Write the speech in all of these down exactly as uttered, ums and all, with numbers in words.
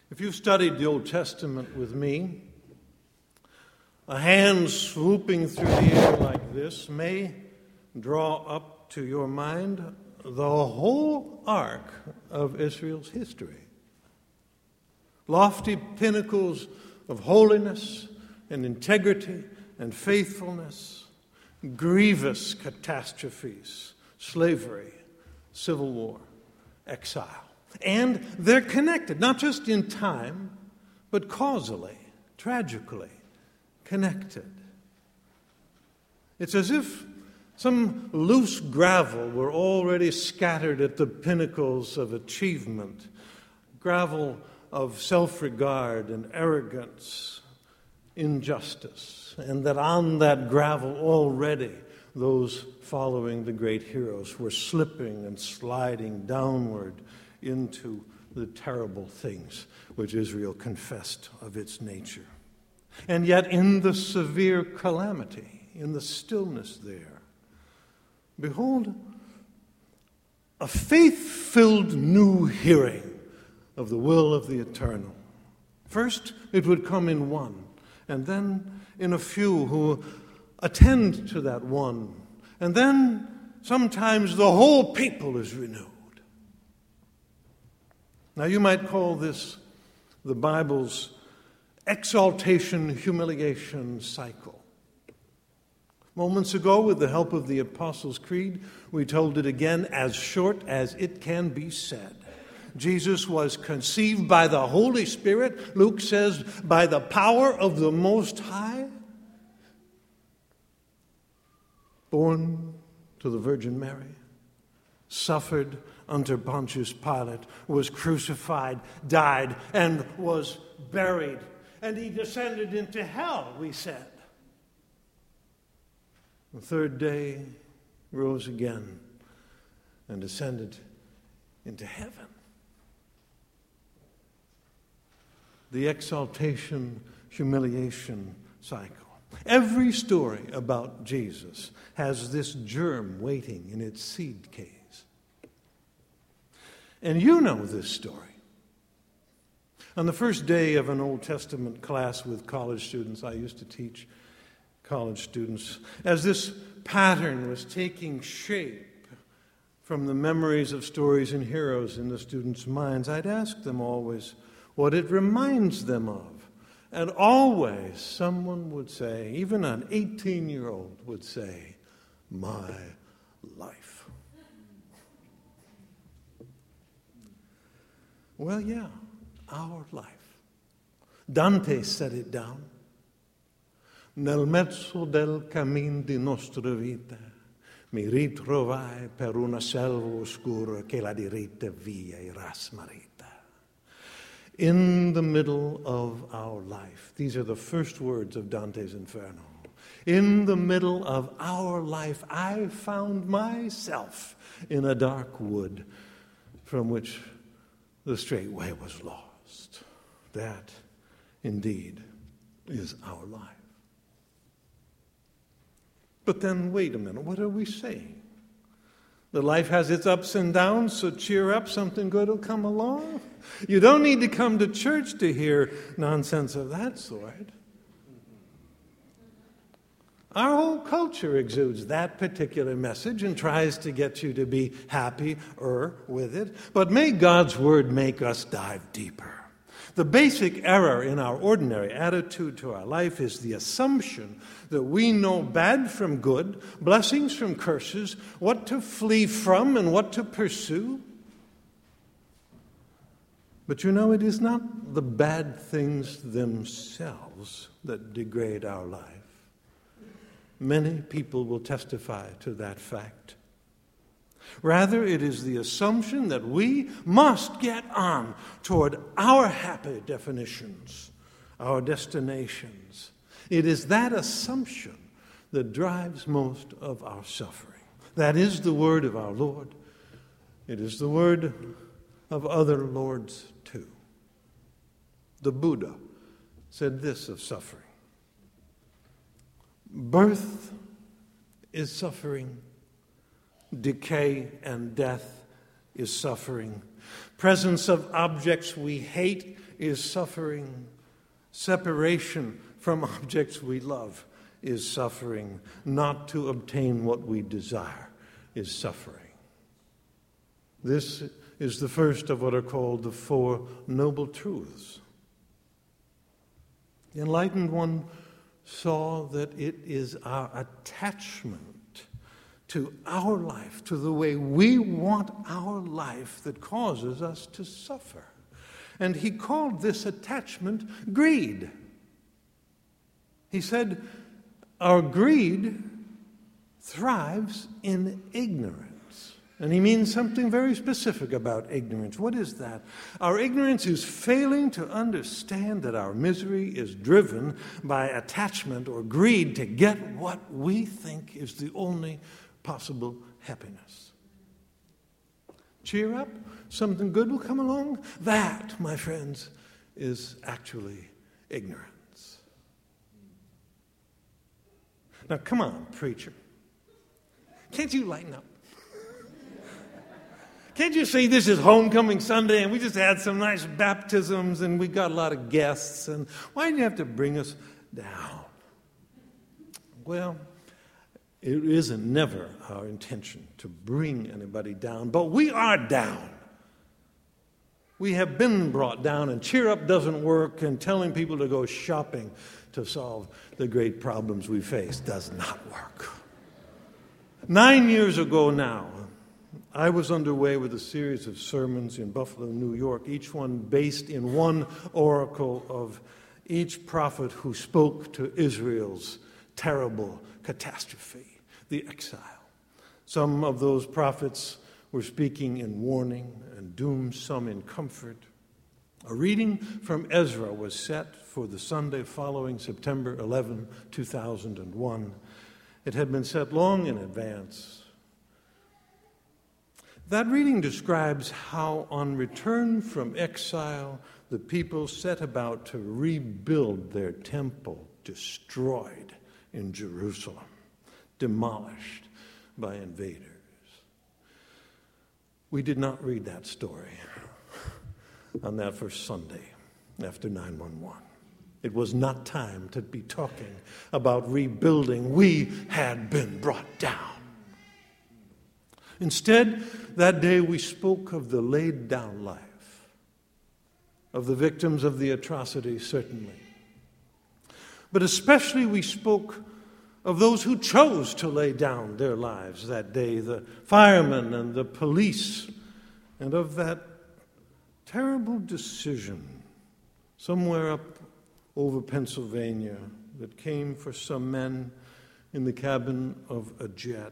If you've studied the Old Testament with me, a hand swooping through the air like this may draw up to your mind the whole arc of Israel's history. Lofty pinnacles of holiness and integrity and faithfulness, grievous catastrophes, slavery, civil war, exile. And they're connected, not just in time, but causally, tragically connected. It's as if some loose gravel were already scattered at the pinnacles of achievement, gravel of self-regard and arrogance, injustice, and that on that gravel already those following the great heroes were slipping and sliding downward into the terrible things which Israel confessed of its nature. And yet in the severe calamity, in the stillness there, behold, a faith-filled new hearing of the will of the eternal. First, it would come in one, and then in a few who attend to that one, and then sometimes the whole people is renewed. Now, you might call this the Bible's exaltation-humiliation cycle. Moments ago, with the help of the Apostles' Creed, we told it again as short as it can be said. Jesus was conceived by the Holy Spirit, Luke says, by the power of the Most High, born to the Virgin Mary, suffered under Pontius Pilate, was crucified, died, and was buried. And he descended into hell, we said. The third day rose again and ascended into heaven. The exaltation, humiliation cycle. Every story about Jesus has this germ waiting in its seed case. And you know this story. On the first day of an Old Testament class with college students, I used to teach college students, as this pattern was taking shape from the memories of stories and heroes in the students' minds, I'd ask them always what it reminds them of. And always someone would say, even an eighteen-year-old would say, my life. Well, yeah, our life. Dante set it down. Nel mezzo del cammin di nostra vita mi ritrovai per una selva oscura che la diritta via era smarrita. In the middle of our life. These are the first words of Dante's Inferno. In the middle of our life, I found myself in a dark wood from which the straight way was lost. That, indeed, is our life. But then, wait a minute, what are we saying? That life has its ups and downs, so cheer up, something good will come along? You don't need to come to church to hear nonsense of that sort. Our whole culture exudes that particular message and tries to get you to be happier with it. But may God's word make us dive deeper. The basic error in our ordinary attitude to our life is the assumption that we know bad from good, blessings from curses, what to flee from and what to pursue. But you know, it is not the bad things themselves that degrade our life. Many people will testify to that fact. Rather, it is the assumption that we must get on toward our happy definitions, our destinations. It is that assumption that drives most of our suffering. That is the word of our Lord. It is the word of other lords too. The Buddha said this of suffering. Birth is suffering. Decay and death is suffering. Presence of objects we hate is suffering. Separation from objects we love is suffering. Not to obtain what we desire is suffering. This is the first of what are called the Four Noble Truths. The enlightened one saw that it is our attachment to our life, to the way we want our life, that causes us to suffer. And he called this attachment greed. He said, our greed thrives in ignorance. And he means something very specific about ignorance. What is that? Our ignorance is failing to understand that our misery is driven by attachment or greed to get what we think is the only possible happiness. Cheer up, something good will come along. That, my friends, is actually ignorance. Now, come on, preacher. Can't you lighten up? Can't you see this is Homecoming Sunday and we just had some nice baptisms and we got a lot of guests, and why do you have to bring us down? Well, it isn't never our intention to bring anybody down, but we are down. We have been brought down, and cheer up doesn't work, and telling people to go shopping to solve the great problems we face does not work. Nine years ago now, I was underway with a series of sermons in Buffalo, New York, each one based in one oracle of each prophet who spoke to Israel's terrible catastrophe, the exile. Some of those prophets were speaking in warning and doom, some in comfort. A reading from Ezra was set for the Sunday following September eleventh, two thousand one. It had been set long in advance. That reading describes how, on return from exile, the people set about to rebuild their temple, destroyed in Jerusalem, demolished by invaders. We did not read that story on that first Sunday after nine one one. It was not time to be talking about rebuilding. We had been brought down. Instead, that day we spoke of the laid down life, of the victims of the atrocity, certainly. But especially we spoke of those who chose to lay down their lives that day, the firemen and the police, and of that terrible decision somewhere up over Pennsylvania that came for some men in the cabin of a jet.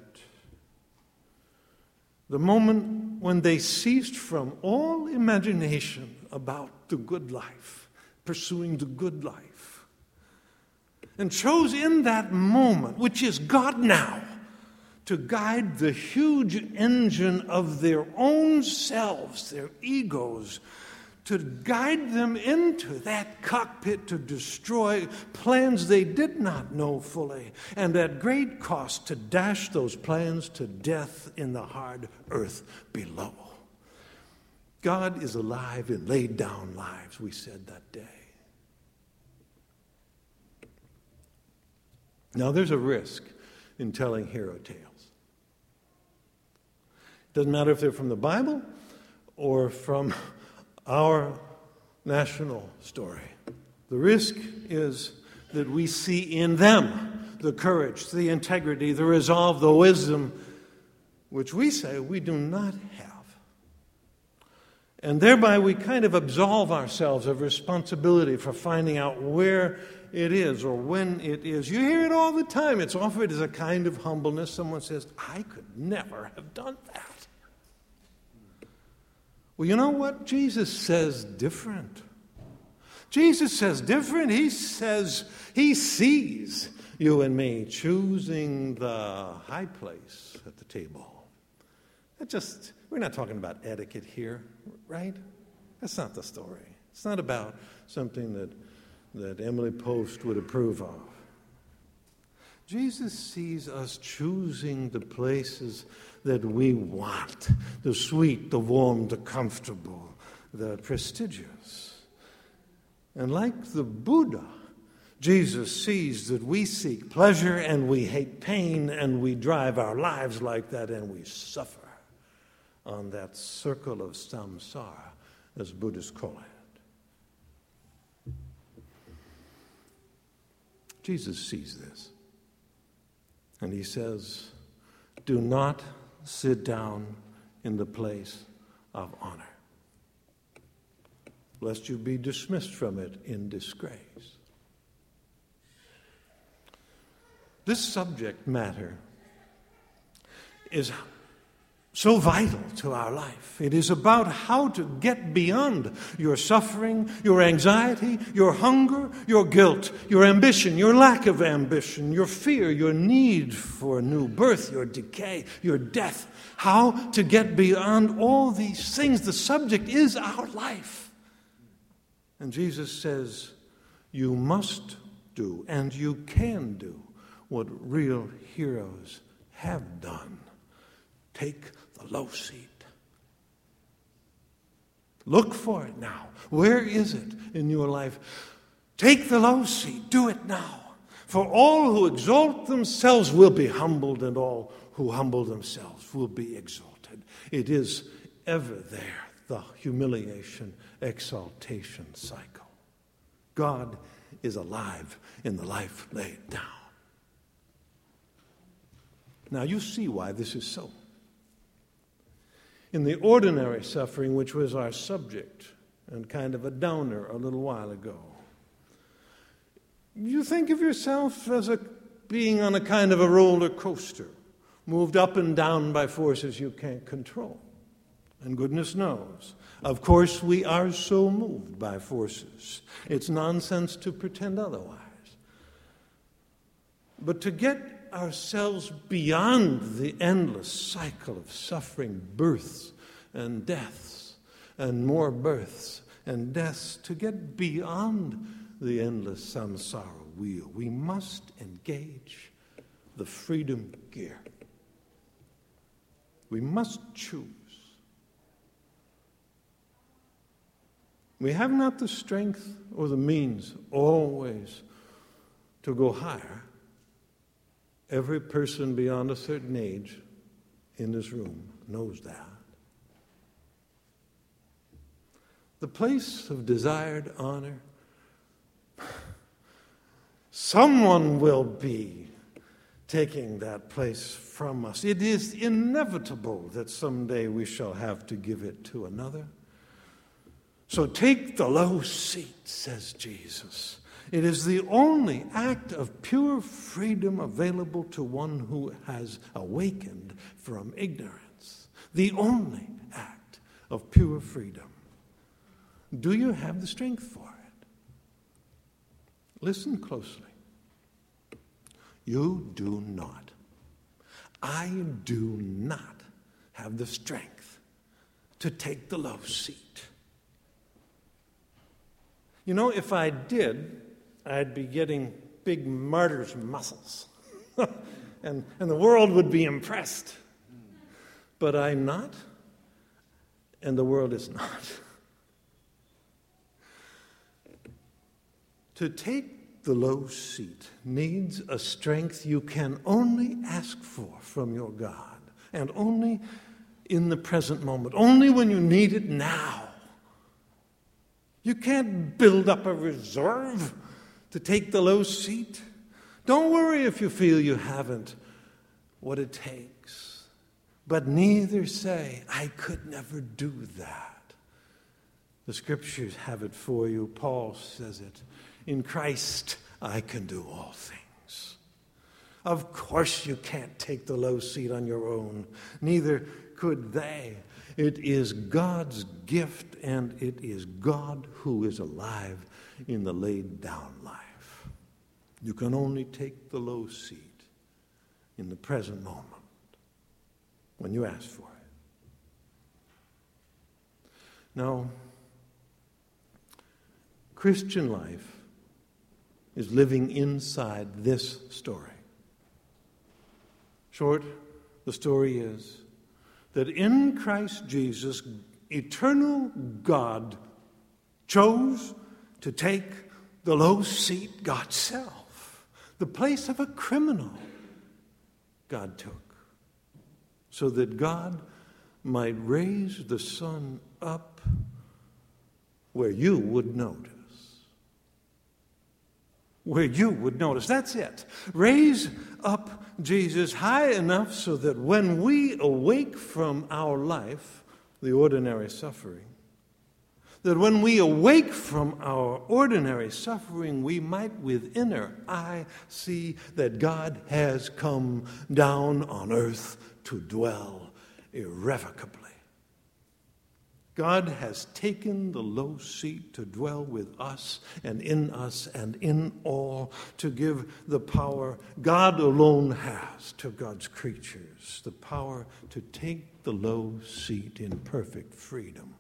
The moment when they ceased from all imagination about the good life, pursuing the good life, and chose in that moment, which is God now, to guide the huge engine of their own selves, their egos, to guide them into that cockpit to destroy plans they did not know fully, and at great cost to dash those plans to death in the hard earth below. God is alive in laid down lives, we said that day. Now there's a risk in telling hero tales. It doesn't matter if they're from the Bible or from our national story. The risk is that we see in them the courage, the integrity, the resolve, the wisdom, which we say we do not have. And thereby we kind of absolve ourselves of responsibility for finding out where it is or when it is. You hear it all the time. It's offered as a kind of humbleness. Someone says, I could never have done that. Well, you know what? Jesus says different. Jesus says different. He says he sees you and me choosing the high place at the table. That just, we're not talking about etiquette here, right? That's not the story. It's not about something that, that Emily Post would approve of. Jesus sees us choosing the places that we want, the sweet, the warm, the comfortable, the prestigious. And like the Buddha, Jesus sees that we seek pleasure and we hate pain and we drive our lives like that and we suffer on that circle of samsara, as Buddhists call it. Jesus sees this. And he says, do not sit down in the place of honor, lest you be dismissed from it in disgrace. This subject matter is so vital to our life. It is about how to get beyond your suffering, your anxiety, your hunger, your guilt, your ambition, your lack of ambition, your fear, your need for a new birth, your decay, your death. How to get beyond all these things. The subject is our life. And Jesus says, you must do and you can do what real heroes have done. Take the low seat. Look for it now. Where is it in your life? Take the low seat. Do it now. For all who exalt themselves will be humbled, and all who humble themselves will be exalted. It is ever there, the humiliation, exaltation cycle. God is alive in the life laid down. Now you see why this is so. In the ordinary suffering, which was our subject, and kind of a downer a little while ago, you think of yourself as a being on a kind of a roller coaster, moved up and down by forces you can't control. And goodness knows, of course, we are so moved by forces. It's nonsense to pretend otherwise. But to get ourselves beyond the endless cycle of suffering, births and deaths, and more births and deaths, to get beyond the endless samsara wheel, we must engage the freedom gear. We must choose. We have not the strength or the means always to go higher. Every person beyond a certain age in this room knows that. The place of desired honor, someone will be taking that place from us. It is inevitable that someday we shall have to give it to another. So take the low seat, says Jesus. It is the only act of pure freedom available to one who has awakened from ignorance. The only act of pure freedom. Do you have the strength for it? Listen closely. You do not. I do not have the strength to take the low seat. You know, if I did, I'd be getting big martyr's muscles. and, and the world would be impressed. But I'm not, and the world is not. To take the low seat needs a strength you can only ask for from your God, and only in the present moment, only when you need it now. You can't build up a reserve to take the low seat. Don't worry if you feel you haven't what it takes. But neither say, I could never do that. The scriptures have it for you. Paul says it. In Christ, I can do all things. Of course you can't take the low seat on your own. Neither could they. It is God's gift, and it is God who is alive in the laid down life. You can only take the low seat in the present moment when you ask for it. Now, Christian life is living inside this story. Short, the story is that in Christ Jesus, eternal God chose to take the low seat, God's self, the place of a criminal, God took, so that God might raise the Son up where you would notice. Where you would notice. That's it. Raise up Jesus high enough so that when we awake from our life, the ordinary suffering, that when we awake from our ordinary suffering, we might with inner eye see that God has come down on earth to dwell irrevocably. God has taken the low seat to dwell with us and in us and in all, to give the power God alone has to God's creatures, the power to take the low seat in perfect freedom.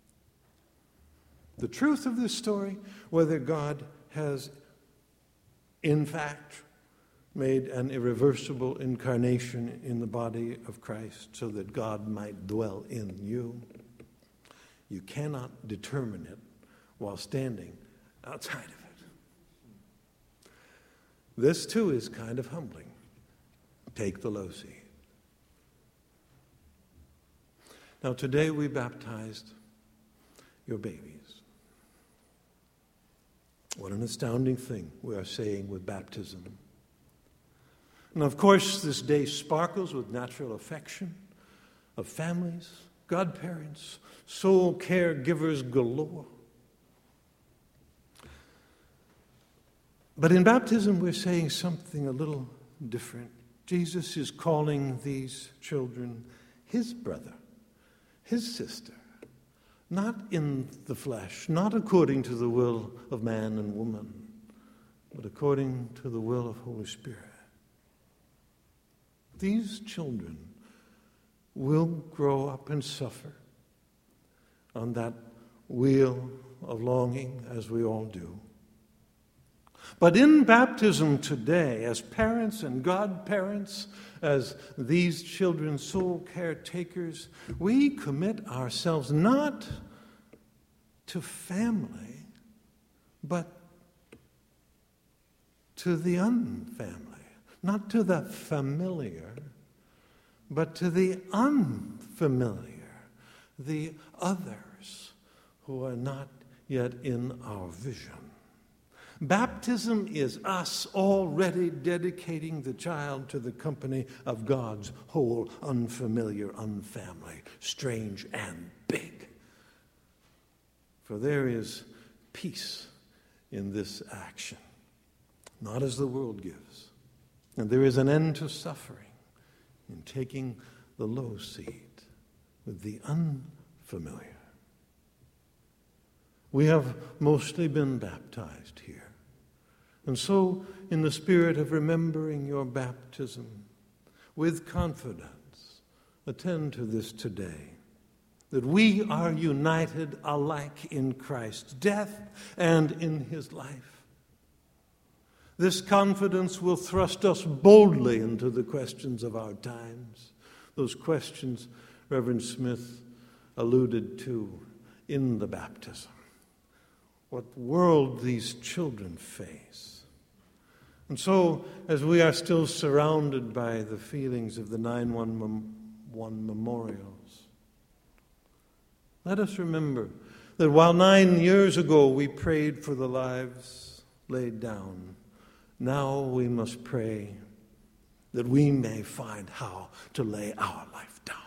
The truth of this story, whether God has in fact made an irreversible incarnation in the body of Christ so that God might dwell in you, you cannot determine it while standing outside of it. This too is kind of humbling. Take the low seat. Now today we baptized your babies. What an astounding thing we are saying with baptism. And of course, this day sparkles with natural affection of families, godparents, soul caregivers galore. But in baptism, we're saying something a little different. Jesus is calling these children his brother, his sister. Not in the flesh, not according to the will of man and woman, but according to the will of Holy Spirit. These children will grow up and suffer on that wheel of longing, as we all do. But in baptism today, as parents and godparents, as these children's soul caretakers, we commit ourselves not to family, but to the unfamily. Not to the familiar, but to the unfamiliar, the others who are not yet in our vision. Baptism is us already dedicating the child to the company of God's whole unfamiliar, unfamily, strange and big. For there is peace in this action, not as the world gives. And there is an end to suffering in taking the low seat with the unfamiliar. We have mostly been baptized here. And so, in the spirit of remembering your baptism, with confidence, attend to this today, that we are united alike in Christ's death and in his life. This confidence will thrust us boldly into the questions of our times, those questions Reverend Smith alluded to in the baptism. What world these children face. And so, as we are still surrounded by the feelings of the nine one one memorials, let us remember that while nine years ago we prayed for the lives laid down, now we must pray that we may find how to lay our life down.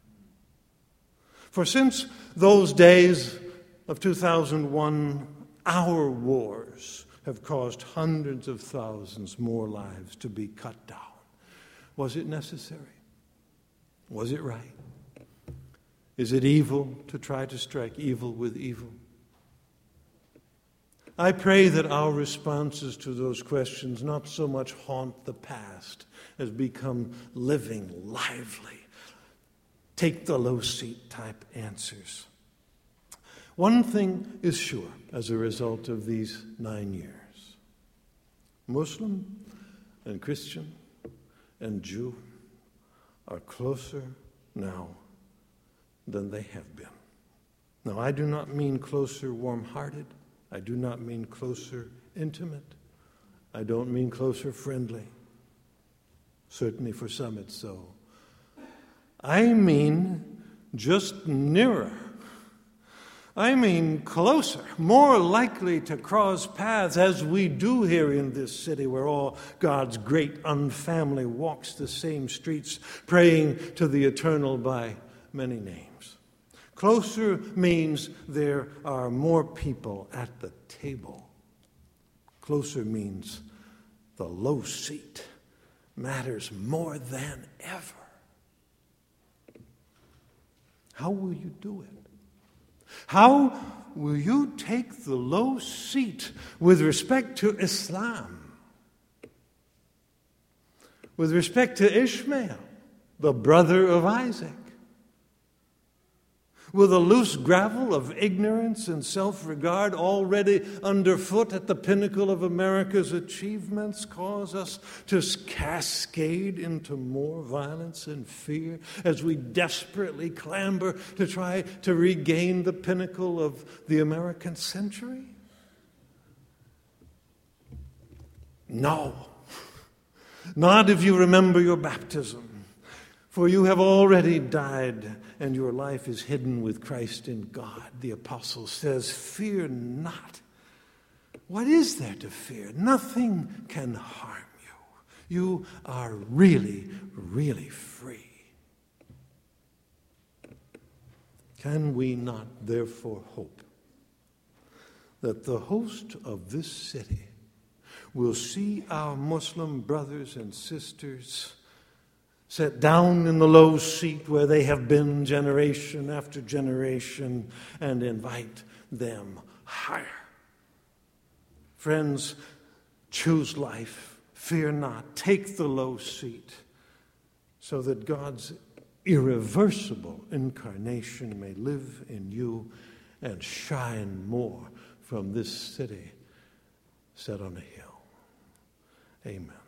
For since those days of two thousand one, our wars have caused hundreds of thousands more lives to be cut down. Was it necessary? Was it right? Is it evil to try to strike evil with evil? I pray that our responses to those questions not so much haunt the past as become living, lively, take the low seat type answers. One thing is sure as a result of these nine years. Muslim and Christian and Jew are closer now than they have been. Now, I do not mean closer warm-hearted, I do not mean closer intimate. I don't mean closer friendly. Certainly for some it's so. I mean just nearer. I mean closer, more likely to cross paths as we do here in this city where all God's great unfamily walks the same streets, praying to the eternal by many names. Closer means there are more people at the table. Closer means the low seat matters more than ever. How will you do it? How will you take the low seat with respect to Islam? With respect to Ishmael, the brother of Isaac? Will the loose gravel of ignorance and self-regard already underfoot at the pinnacle of America's achievements cause us to cascade into more violence and fear as we desperately clamber to try to regain the pinnacle of the American century? No. Not if you remember your baptism. For you have already died, and your life is hidden with Christ in God. The apostle says, fear not. What is there to fear? Nothing can harm you. You are really, really free. Can we not therefore hope that the host of this city will see our Muslim brothers and sisters set down in the low seat where they have been generation after generation and invite them higher? Friends, choose life. Fear not. Take the low seat so that God's irreversible incarnation may live in you and shine more from this city set on a hill. Amen.